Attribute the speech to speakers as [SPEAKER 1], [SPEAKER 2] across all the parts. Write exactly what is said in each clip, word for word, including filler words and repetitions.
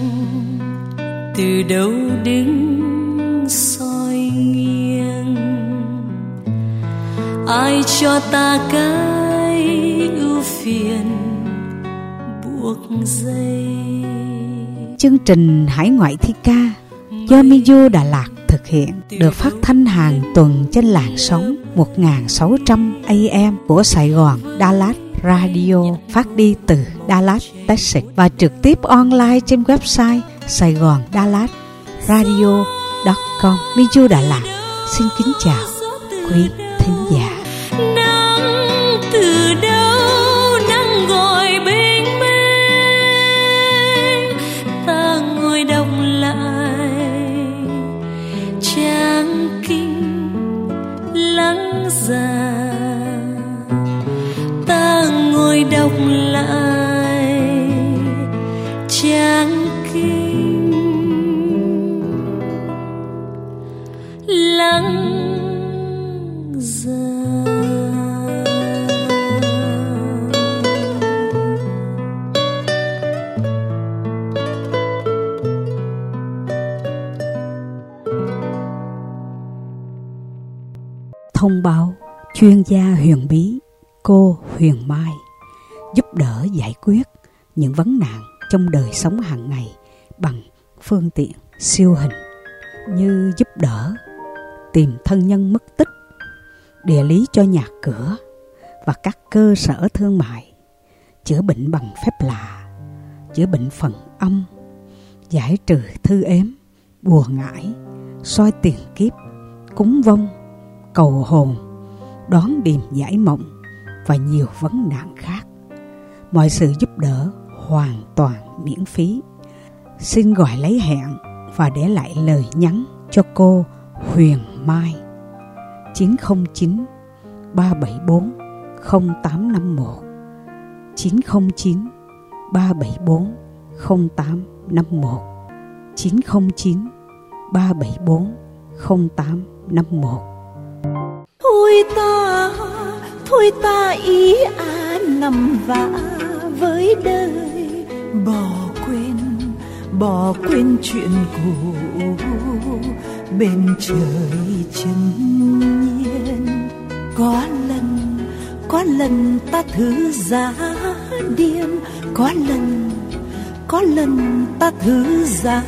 [SPEAKER 1] từ đâu đứng soi nghiêng. Ai cho ta cái ưu phiền buộc dây.
[SPEAKER 2] Chương trình Hải ngoại thi ca do Miu Đà Lạt thực hiện, được phát thanh hàng tuần trên làn sóng một nghìn sáu trăm A M của Sài Gòn Dallas Radio, phát đi từ Dallas, Texas và trực tiếp online trên website Sài Gòn Dallas Radio chấm com. Miu Đà Lạt xin kính chào quý thính giả.
[SPEAKER 1] Nắng từ đâu nắng gọi bình minh, ta ngồi đọc lại trang kinh lắng già. Ta ngồi đọc lại trang kinh lắng già.
[SPEAKER 2] Thông báo chuyên gia huyền bí cô Huyền Mai giúp đỡ giải quyết những vấn nạn trong đời sống hàng ngày bằng phương tiện siêu hình như giúp đỡ tìm thân nhân mất tích, địa lý cho nhà cửa và các cơ sở thương mại, chữa bệnh bằng phép lạ, chữa bệnh phần âm, giải trừ thư ếm, bùa ngải, soi tiền kiếp, cúng vong, cầu hồn, đoán điềm giải mộng và nhiều vấn nạn khác. Mọi sự giúp đỡ hoàn toàn miễn phí. Xin gọi lấy hẹn và để lại lời nhắn cho cô Huyền Mai chín không chín ba bảy bốn không tám năm một chín không chín ba bảy bốn không tám năm một chín không chín ba bảy bốn không tám năm một.
[SPEAKER 3] Thôi ta, thôi ta ý à nằm vạ với đời, bỏ quên, bỏ quên chuyện cũ bên trời chân nhiên. Có lần, có lần ta thử giá điên, có lần, có lần ta thử giá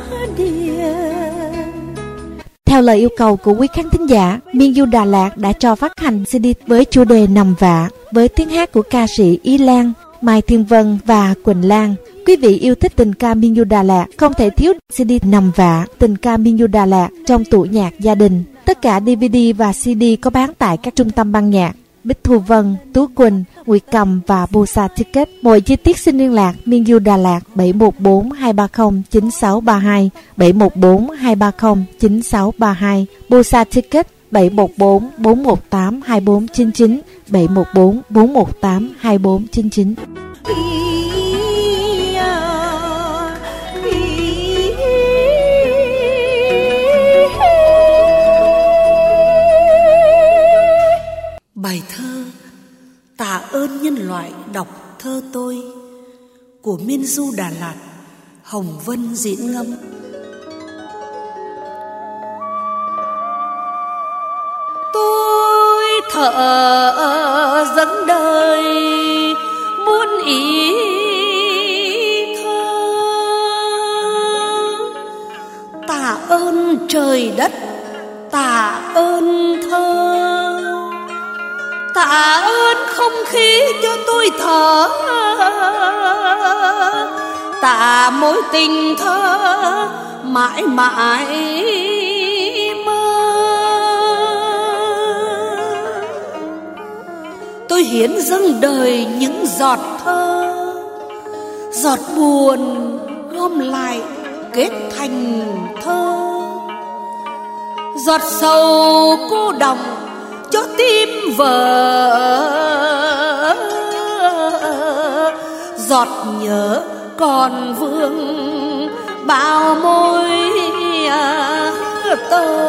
[SPEAKER 3] điên.
[SPEAKER 4] Theo lời yêu cầu của quý khán thính giả, Miu Đà Lạt đã cho phát hành xê đê với chủ đề Nằm Vạ với tiếng hát của ca sĩ Y Lan, Mai Thiên Vân và Quỳnh Lan. Quý vị yêu thích tình ca Miu Đà Lạt không thể thiếu xê đê Nằm Vạ, tình ca Miu Đà Lạt trong tủ nhạc gia đình. Tất cả đê vê đê và xê đê có bán tại các trung tâm ban nhạc Bích Thu Vân, Tú Quỳnh, Nguyệt Cầm và Bosa Ticket. Mọi chi tiết xin liên lạc Miu Đà Lạt bảy một bốn hai ba không chín sáu ba hai, bảy một bốn hai ba không chín sáu ba hai, Bosa Ticket bảy một bốn bốn một tám hai bốn chín chín, bảy một bốn bốn một tám hai bốn chín chín.
[SPEAKER 3] Bài thơ Tạ ơn nhân loại đọc thơ tôi của Miu Đà Lạt, Hồng Vân diễn ngâm.
[SPEAKER 1] Tôi thở dẫn đời muôn ý thơ,
[SPEAKER 3] Tạ ơn trời đất, tạ ơn thơ,
[SPEAKER 1] tạ ơn không khí cho tôi thở, tạ mối tình thơ mãi mãi mơ.
[SPEAKER 3] Tôi hiến dâng đời những giọt thơ, giọt buồn gom lại kết thành thơ,
[SPEAKER 1] giọt sầu cô đồng cho tim vỡ,
[SPEAKER 3] giọt nhớ còn vương bao môi tơ.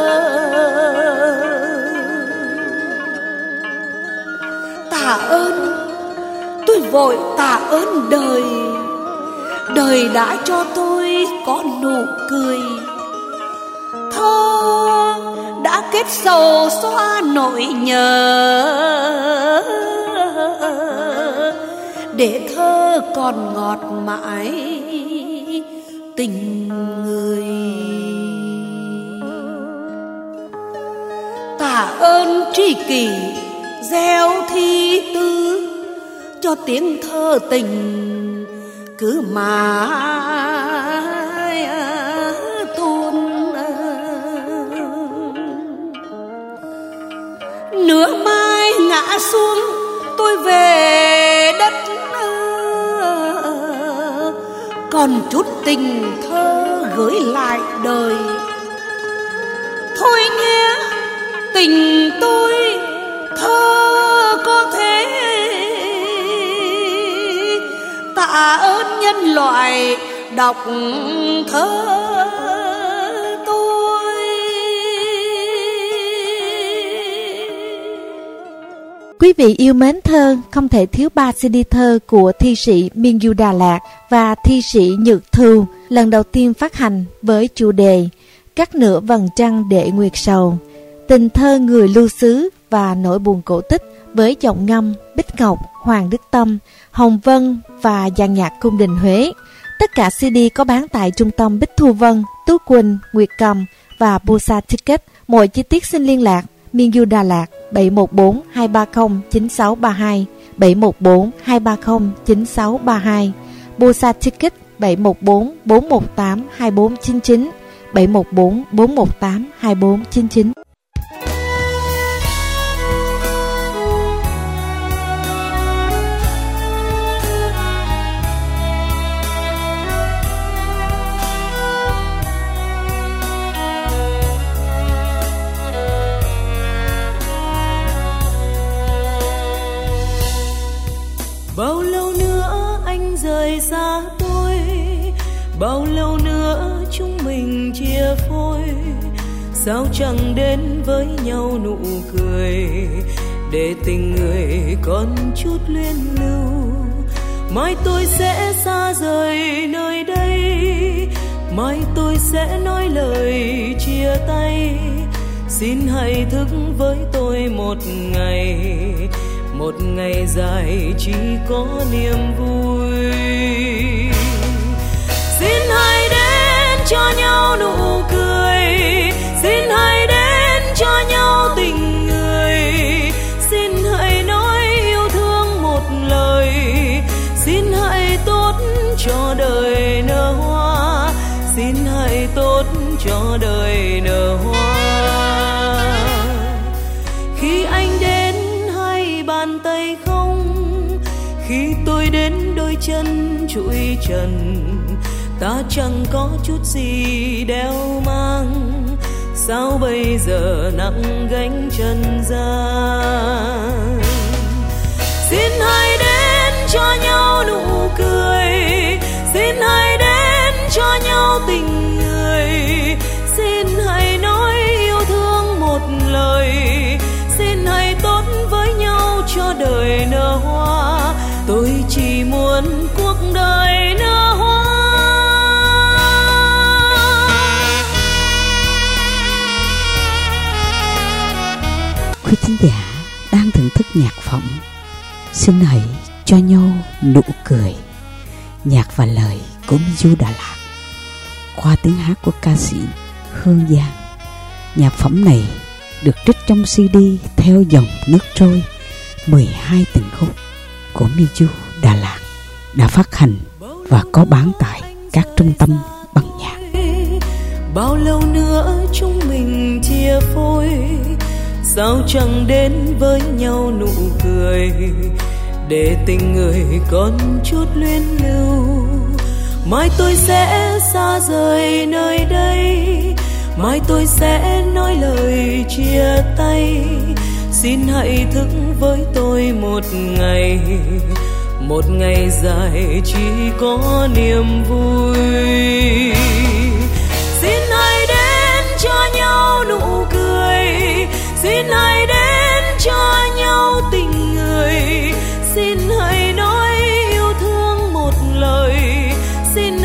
[SPEAKER 3] Tạ ơn, tôi vội tạ ơn đời, đời đã cho tôi có nụ cười. Thơ đã kết sầu xóa nỗi nhớ, để thơ còn ngọt mãi tình người. Tạ ơn tri kỷ gieo thi tư, cho tiếng thơ tình cứ mãi tuôn. Nửa mai ngã xuống tôi về đất, còn chút tình thơ gửi lại đời. Thôi nhé tình tôi thơ có thế, tạ ơn nhân loại đọc thơ tôi.
[SPEAKER 4] Quý vị yêu mến thơ, không thể thiếu ba xê đê thơ của thi sĩ Miên Du Đà Lạt và thi sĩ Nhược Thu, lần đầu tiên phát hành với chủ đề Cắt nửa vầng trăng để nguyệt sầu, tình thơ người lưu xứ và nỗi buồn cổ tích với giọng ngâm Bích Ngọc, Hoàng Đức Tâm, Hồng Vân và dàn nhạc cung đình Huế. Tất cả xê đê có bán tại trung tâm Bích Thu Vân, Tú Quỳnh, Nguyệt Cầm và Busa Ticket. Mọi chi tiết xin liên lạc Miên Du Đà Lạt bảy một bốn hai ba không chín sáu ba hai, bảy một bốn hai ba không chín sáu ba hai, Busa Ticket bảy một bốn bốn một tám hai bốn chín chín, bảy một bốn bốn một tám hai bốn chín chín.
[SPEAKER 1] Bao lâu nữa anh rời xa tôi, bao lâu nữa chúng mình chia phôi. Sao chẳng đến với nhau nụ cười, để tình người còn chút luyến lưu. Mai tôi sẽ xa rời nơi đây, mai tôi sẽ nói lời chia tay. Xin hãy thức với tôi một ngày, một ngày dài chỉ có niềm vui. Xin hãy đến cho nhau nụ cười, xin hãy đến cho nhau tình người. Xin hãy nói yêu thương một lời, xin hãy tốt cho đời nở hoa, xin hãy tốt cho đời nở hoa. Khi anh đến bàn tay không, khi tôi đến đôi chân trụi trần, ta chẳng có chút gì đeo mang. Sao bây giờ nặng gánh chân gian? Xin hãy đến cho nhau nụ cười, xin hãy đến cho nhau tình người. Xin hãy nói yêu thương một lời, xin hãy tốt với nhau cho đời nở hoa. Tôi chỉ muốn cuộc đời nở hoa.
[SPEAKER 2] Quý thính giả đang thưởng thức nhạc phẩm Xin hãy cho nhau nụ cười, nhạc và lời của Miên Du Đà Lạt qua tiếng hát của ca sĩ Hương Giang. Nhạc phẩm này được trích trong xê đê Theo dòng nước trôi mười hai tình khúc của Miên Du Đà Lạt, đã phát hành và có bán tại các trung tâm băng nhạc.
[SPEAKER 1] Bao lâu nữa chúng mình chia phôi, sao chẳng đến với nhau nụ cười, để tình người còn chút luyến lưu. Mai tôi sẽ xa rời nơi đây, mai tôi sẽ nói lời chia tay. Xin hãy thức với tôi một ngày, một ngày dài chỉ có niềm vui. Xin hãy đến cho nhau nụ cười, xin hãy đến cho nhau tình người. Xin hãy nói yêu thương một lời, xin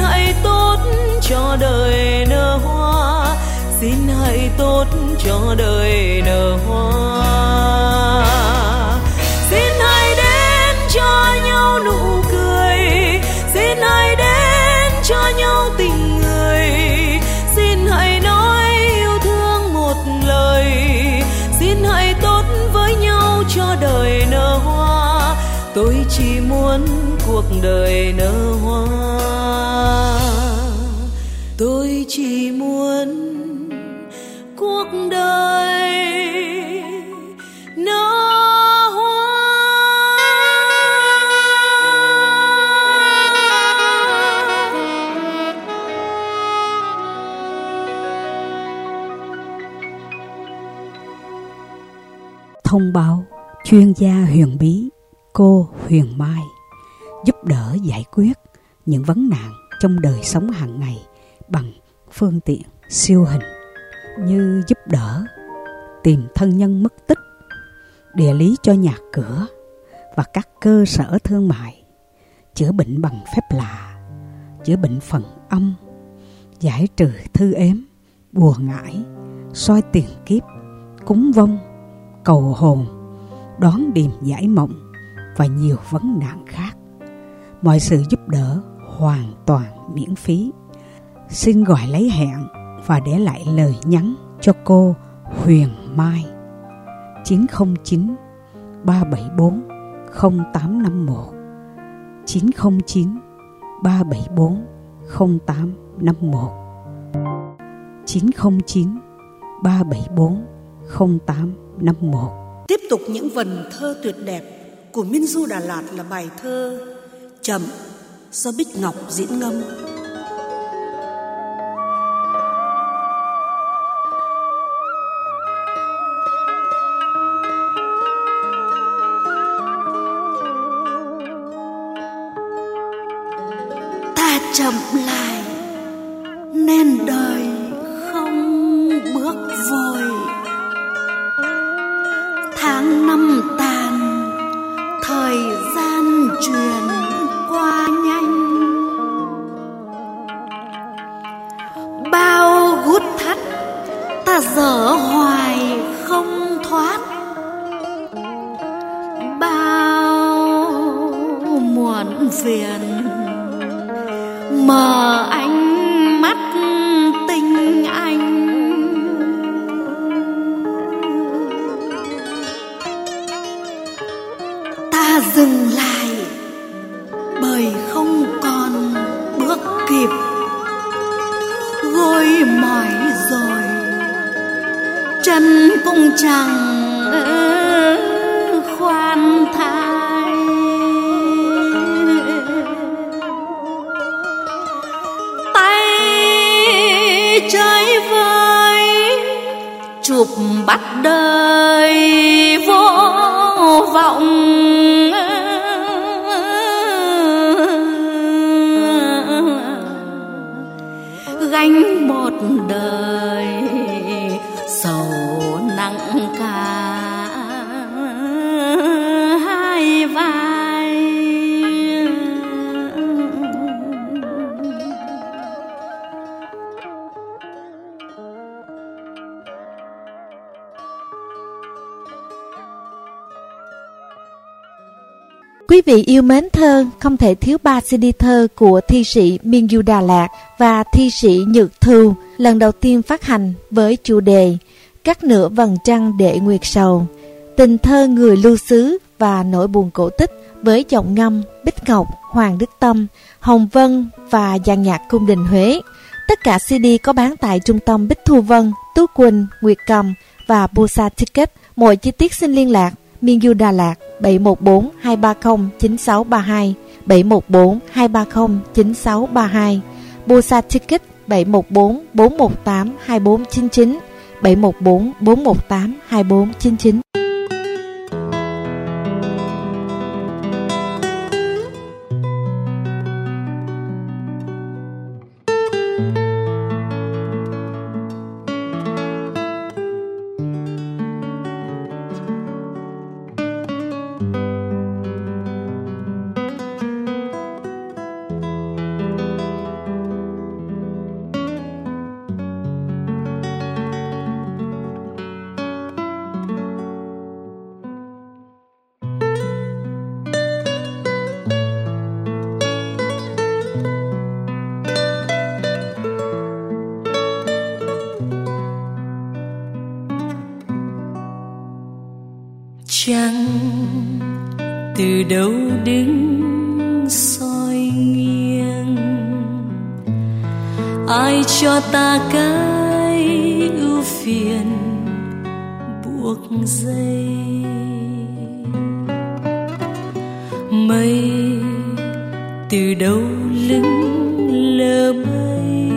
[SPEAKER 1] cho đời nở hoa, xin hãy tốt cho đời nở hoa. Xin hãy đến cho nhau nụ cười, xin hãy đến cho nhau tình người, xin hãy nói yêu thương một lời, xin hãy tốt với nhau cho đời nở hoa. Tôi chỉ muốn cuộc đời nở hoa, tôi chỉ muốn cuộc đời nở hoa.
[SPEAKER 2] Thông báo chuyên gia huyền bí cô Huyền Mai giúp đỡ giải quyết những vấn nạn trong đời sống hàng ngày bằng phương tiện siêu hình như giúp đỡ tìm thân nhân mất tích, địa lý cho nhà cửa và các cơ sở thương mại, chữa bệnh bằng phép lạ, chữa bệnh phần âm, giải trừ thư ếm, bùa ngải, soi tiền kiếp, cúng vong, cầu hồn, đoán điềm giải mộng và nhiều vấn nạn khác. Mọi sự giúp đỡ hoàn toàn miễn phí. Xin gọi lấy hẹn và để lại lời nhắn cho cô Huyền Mai chín không chín ba bảy bốn không tám năm một chín không chín ba bảy bốn không tám năm một chín không chín ba bảy bốn không tám năm một.
[SPEAKER 3] Tiếp tục những vần thơ tuyệt đẹp của Miên Du Đà Lạt là bài thơ Chậm do Bích Ngọc diễn ngâm. Ta chậm lại nên đời không bước vội, tháng năm tàn thời gian truyền qua nhanh, bao gút thắt ta dở hoài không thoát, bao muộn phiền mở ánh mắt tình anh. Ta dừng lại bởi không còn bước kịp, gối mỏi rồi chân cũng chẳng khoan thai. Tay trái vơi chụp bắt đời vô vọng, gánh một đời sầu nặng cả hai vai.
[SPEAKER 4] Quý vị yêu mến thơ, không thể thiếu ba xê đê thơ của thi sĩ Miên Du Đà Lạt và thi sĩ Nhược Thu lần đầu tiên phát hành với chủ đề Cắt nửa vầng trăng để nguyệt sầu, tình thơ người lưu xứ và nỗi buồn cổ tích với giọng ngâm Bích Ngọc, Hoàng Đức Tâm, Hồng Vân và dàn nhạc cung đình Huế. Tất cả xê đê có bán tại trung tâm Bích Thu Vân, Tú Quỳnh, Nguyệt Cầm và Busa Ticket. Mọi chi tiết xin liên lạc Miên Du Đà Lạt bảy một bốn hai ba không chín sáu ba hai, bảy một bốn hai ba không chín sáu ba hai, Busa Ticket bảy một bốn bốn một tám hai bốn chín chín, bảy một bốn bốn một tám hai bốn chín chín.
[SPEAKER 1] Chẳng từ đâu đứng soi nghiêng, ai cho ta cái ưu phiền buộc dây. Mây từ đâu lững lờ bay,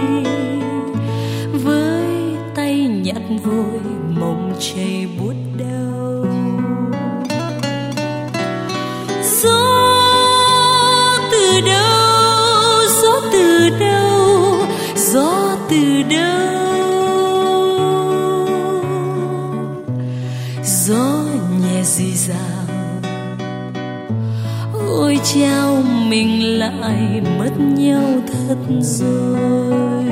[SPEAKER 1] với tay nhặt vội mộng chảy buốt đau. Gió từ đâu, gió từ đâu, gió từ đâu, gió nhẹ rì rào. Ôi chao mình lại mất nhau thật rồi.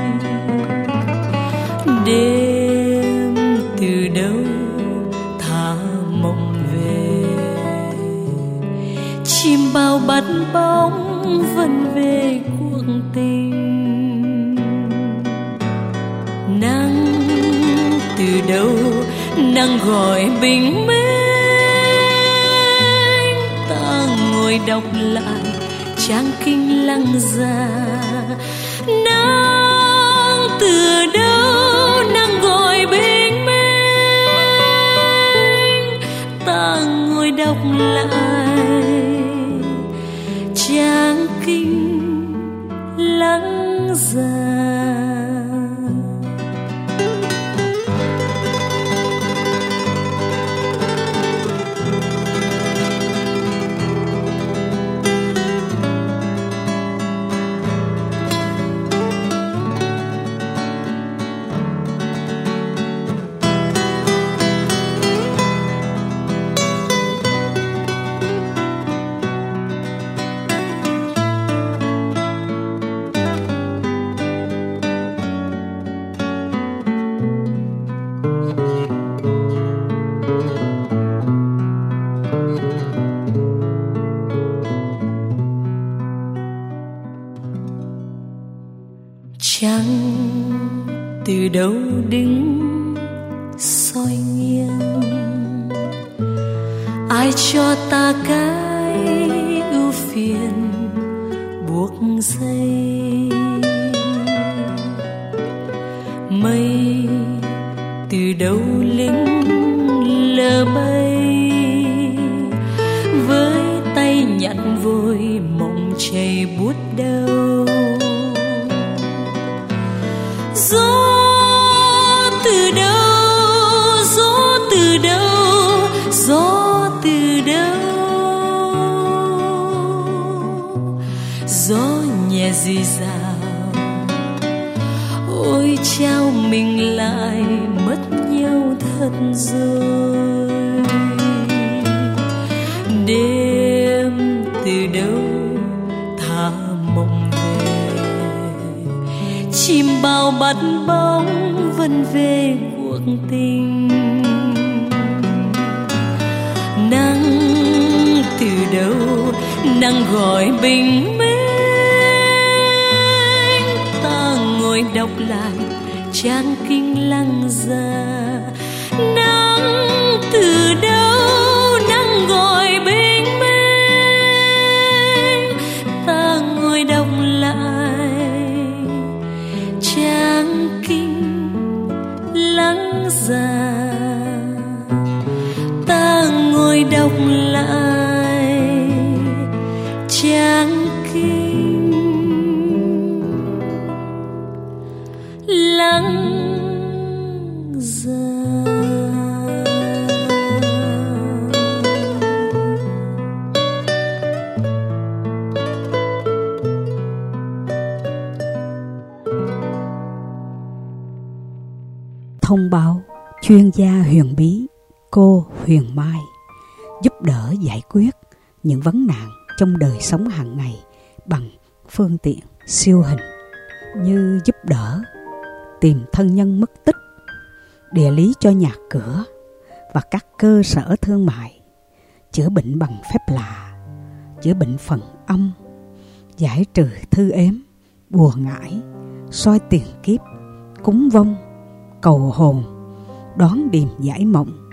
[SPEAKER 1] Đêm từ đâu thả mộng về, chim bao bắt bóng vẫn về cuộc tình. Nắng từ đâu, nắng gọi bình minh, ta ngồi đọc lại trang kinh lăng già. Nắng từ đâu, nắng gọi bình minh, ta ngồi đọc lại trang kinh lăng già. Chẳng từ đâu đứng soi nghiêng, ai cho ta cái ưu phiền buộc dây. Mây từ đâu lững lờ bay, với tay nhặt vội mộng chảy buốt đau. Gió từ đâu, gió từ đâu, gió từ đâu, gió nhẹ rì rào. Ôi chao mình lại mất nhau thật rồi. Đêm từ đâu thả mộng về, chim bao bắt bóng vẫn về cuộc tình. Nắng từ đâu, nắng gọi bình minh, ta ngồi đọc lại trang kinh lăng già. Nắng từ đâu, nắng gọi bình minh, ta ngồi đọc lại trang kinh lăng già. Ta ngồi đọc lại trang kinh lăng già.
[SPEAKER 2] Thông báo chuyên gia huyền bí cô Huyền Mai giúp đỡ giải quyết những vấn nạn trong đời sống hàng ngày bằng phương tiện siêu hình như giúp đỡ tìm thân nhân mất tích, địa lý cho nhà cửa và các cơ sở thương mại, chữa bệnh bằng phép lạ, chữa bệnh phần âm, giải trừ thư ếm, bùa ngải, soi tiền kiếp, cúng vong, cầu hồn, đoán điềm giải mộng và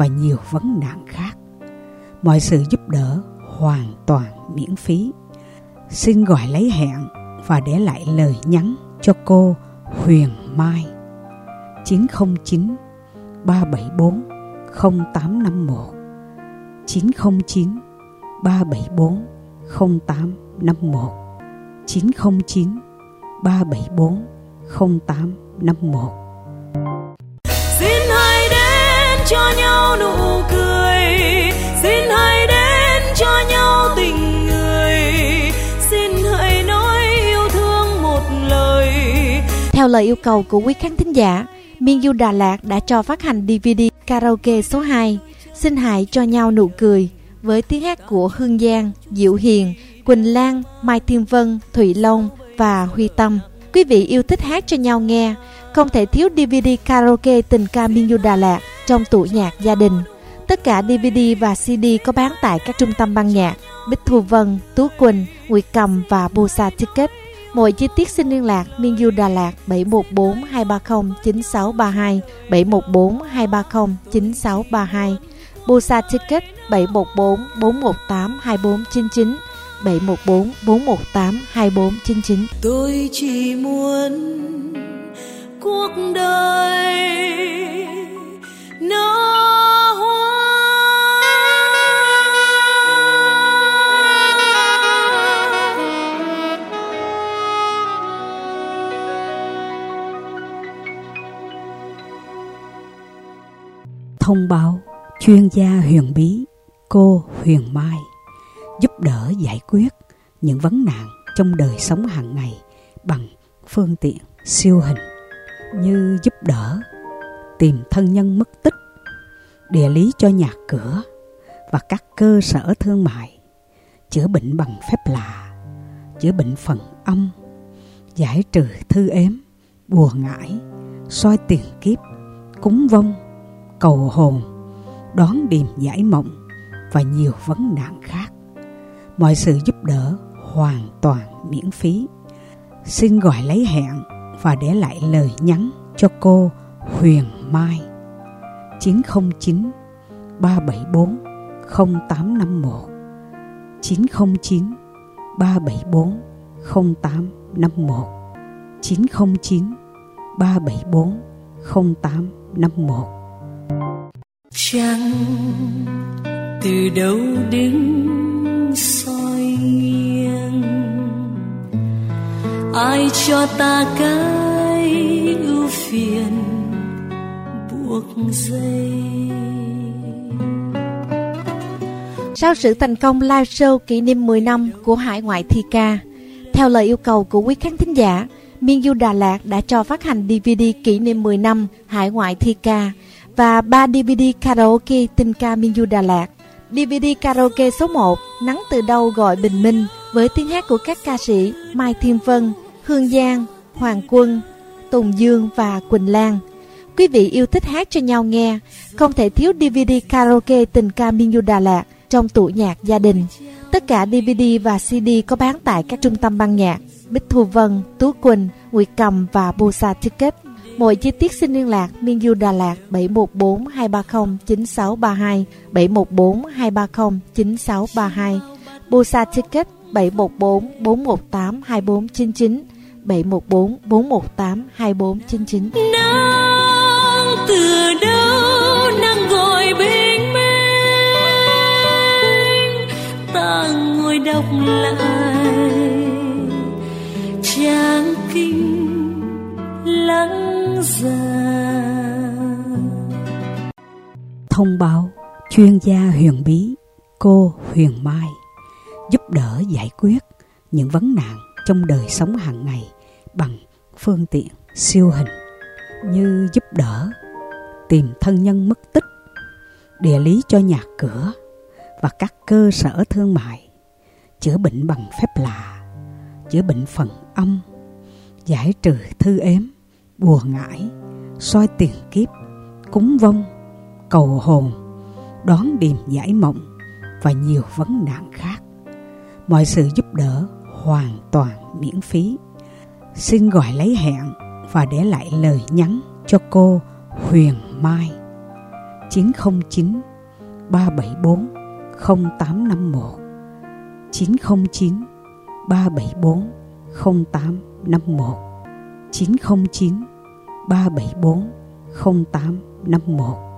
[SPEAKER 2] và nhiều vấn nạn khác. Mọi sự giúp đỡ hoàn toàn miễn phí. Xin gọi lấy hẹn và để lại lời nhắn cho cô Huyền Mai chín không chín ba bảy bốn không tám năm một chín không chín ba bảy bốn không tám năm một chín không chín ba bảy bốn không tám năm một.
[SPEAKER 1] Xin hãy đến cho nhau nụ cười, xin hãy đến cho nhau tình người, xin hãy nói yêu thương một lời.
[SPEAKER 4] Theo lời yêu cầu của quý khán thính giả, Miên Du Đà Lạt đã cho phát hành đê vê đê karaoke số hai Xin hãy cho nhau nụ cười với tiếng hát của Hương Giang, Diệu Hiền, Quỳnh Lan, Mai Thiên Vân, Thụy Long và Huy Tâm. Quý vị yêu thích hát cho nhau nghe, không thể thiếu đê vê đê karaoke tình ca Miên Du Đà Lạt trong tủ nhạc gia đình. Tất cả đê vê đê và xê đê có bán tại các trung tâm ban nhạc Bích Thu Vân, Tú Quỳnh, Nguyệt Cầm và Bosa Ticket. Mọi chi tiết xin liên lạc Miên Du Đà Lạt bảy một bốn hai ba không chín sáu ba hai, bảy một bốn hai ba không chín sáu ba hai, Bosa Ticket bảy một bốn bốn một tám hai bốn chín chín, bảy một bốn bốn một tám hai bốn chín chín.
[SPEAKER 1] Tôi chỉ muốn cuộc đời nở hoa.
[SPEAKER 2] Thông báo chuyên gia huyền bí cô Huyền Mai giúp đỡ giải quyết những vấn nạn trong đời sống hàng ngày bằng phương tiện siêu hình như giúp đỡ tìm thân nhân mất tích, địa lý cho nhà cửa và các cơ sở thương mại, chữa bệnh bằng phép lạ, chữa bệnh phần âm, giải trừ thư ếm, bùa ngải, soi tiền kiếp, cúng vong, cầu hồn, đón điềm giải mộng và nhiều vấn nạn khác. Mọi sự giúp đỡ hoàn toàn miễn phí. Xin gọi lấy hẹn và để lại lời nhắn cho cô Huyền Mai chín không chín ba bảy bốn không tám năm một chín không chín ba bảy bốn không tám năm một chín không chín ba bảy bốn không tám năm một.
[SPEAKER 1] Trăng từ đâu đứng soi nghiêng, ai cho ta cái ưu phiền buộc dây.
[SPEAKER 4] Sau sự thành công live show kỷ niệm mười năm của Hải Ngoại Thi Ca, theo lời yêu cầu của quý khán thính giả, Miên Du Đà Lạt đã cho phát hành đê vê đê kỷ niệm mười năm Hải Ngoại Thi Ca và ba đê vê đê karaoke tình ca Miên Du Đà Lạt. đê vê đê karaoke số một Nắng Từ Đâu Gọi Bình Minh với tiếng hát của các ca sĩ Mai Thiên Vân, Hương Giang, Hoàng Quân, Tùng Dương và Quỳnh Lan. Quý vị yêu thích hát cho nhau nghe, không thể thiếu đê vê đê karaoke tình ca Miên Du Đà Lạt trong tủ nhạc gia đình. Tất cả đê vê đê và xê đê có bán tại các trung tâm ban nhạc Bích Thu Vân, Tú Quỳnh, Nguyệt Cầm và Bosa Ticket. Mọi chi tiết xin liên lạc Miên Du Đà Lạt bảy một bốn hai ba không chín sáu ba hai, bảy một bốn hai ba không chín sáu ba hai, Bosa Ticket bảy một bốn bốn một tám hai bốn chín chín, bảy một bốn bốn một tám hai bốn chín chín.
[SPEAKER 1] Nắng từ đâu nắng gọi bình minh, ta ngồi đọc lại trang kinh lắng già.
[SPEAKER 2] Thông báo chuyên gia huyền bí cô Huyền Mai giúp đỡ giải quyết những vấn nạn trong đời sống hàng ngày bằng phương tiện siêu hình như giúp đỡ tìm thân nhân mất tích, địa lý cho nhà cửa và các cơ sở thương mại, chữa bệnh bằng phép lạ, chữa bệnh phần âm, giải trừ thư ếm, bùa ngải, soi tiền kiếp, cúng vong, cầu hồn, đón điềm giải mộng và nhiều vấn nạn khác. Mọi sự giúp đỡ hoàn toàn miễn phí. Xin gọi lấy hẹn và để lại lời nhắn cho cô Huyền Mai chín không chín ba bảy bốn không tám năm một, chín không chín ba bảy bốn không tám năm một, chín không chín ba bảy bốn không tám năm một.